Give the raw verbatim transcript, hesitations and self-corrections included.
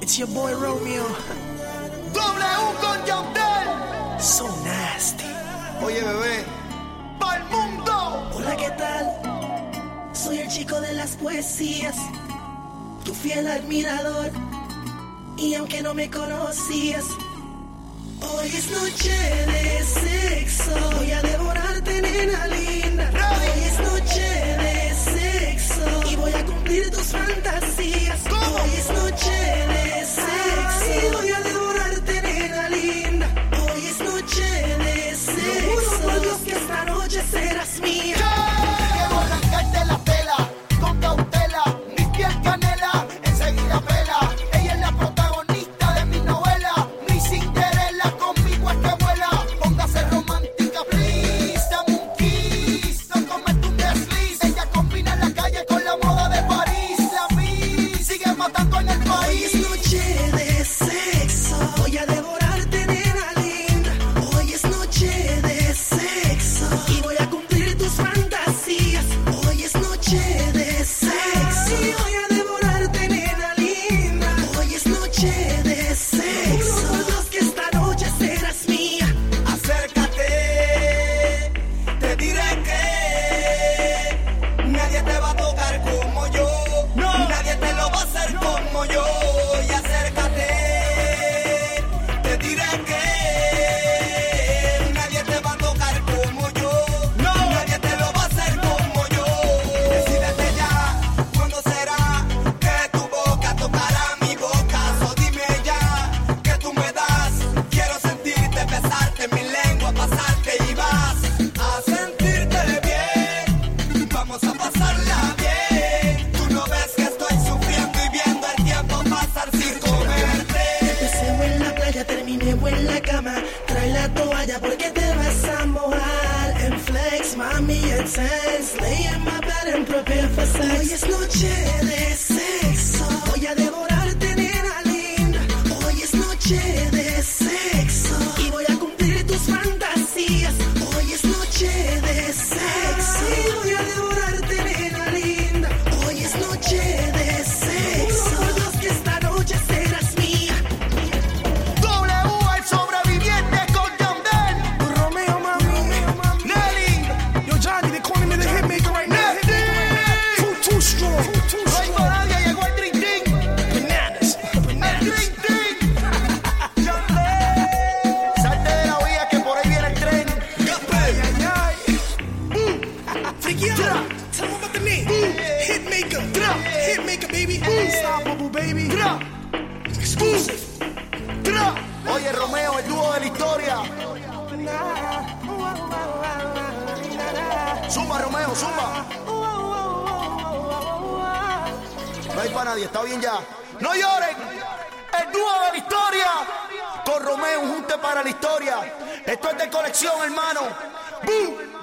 It's your boy Romeo. W con Yandel. So nasty. Oye, bebé, pa'l mundo. Hola, ¿qué tal? Soy el chico de las poesías, tu fiel admirador. Y aunque no me conocías, hoy es noche de sexo. Voy a devorarte, nena linda. Hoy es noche de sexo y voy a cumplir tus fantasías. Hoy es noche de sexo y voy a devorarte, nena linda. Hoy es noche de sexo. Por Dios que esta noche serás mía. Quiero arrancarte la tela con cautela, mi piel canela, enseguida pela. Ella es la protagonista de mi novela, mi Cinderella, conmigo es que vuela. Póngase romántica, please, dame un kiss, no comete un desliz. Ella combina la calle con la moda de París. La vi, sigue matando en el Hoy país. es noche de sexo, voy a devorarte, nena linda. Hoy es noche de sexo y voy a cumplir tus fantasías. Hoy es noche de sexo y voy a devorarte, nena linda. Hoy es noche de sexo. Por Dios que esta noche serás mía. Acércate, te diré que nadie te va a tocar como yo, nadie te lo va a hacer como yo. Y acércate, te diré que nadie te va a tocar como yo, nadie te lo va a hacer como yo. Decídete ya, ¿cuándo será que tu boca tocará mi boca? So dime ya, que tú me das, quiero sentirte, besarte, mi lengua pasarte y vas a sentirte bien, vamos a pasarla bien. Tú no ves que estoy sufriendo y viendo el tiempo pasar sin comerte. Empecemos en la playa, terminemos en la cama. Trae la toalla porque te vas a mojar. En flex, mami, en sense. Lay in my bed and prepare for sex. Hoy es noche de sexo. Voy a devorarte, nena linda. Hoy es noche de sexo y voy a cumplir tus fantasías. Hoy es noche de sexo y voy a devorarte, nena linda. Hoy es noche de sexo. Por Dios que esta noche serás mía. W, el sobreviviente con Yandel. Romeo, mami. Nelly, Yo, Johnny, they calling me the hitmaker right now. Too, too strong. Too no hay strong. nadie, llegó el Dream Team. Bananas. El Bananas. Dream Team. Yandel. Salte de la vía que por ahí viene el tren. Gasper. Ay, ay. Freaky out. Tell them about the name. Hitmaker. Hitmaker, baby. Unstoppable, baby. Exclusive. Tra. Oye, Romeo, el dúo de la historia. Zumba, Romeo, zumba. No hay para nadie, está bien ya. No lloren. El dúo de la historia. Con Romeo, un junte para la historia. Esto es de colección, hermano. ¡Bum!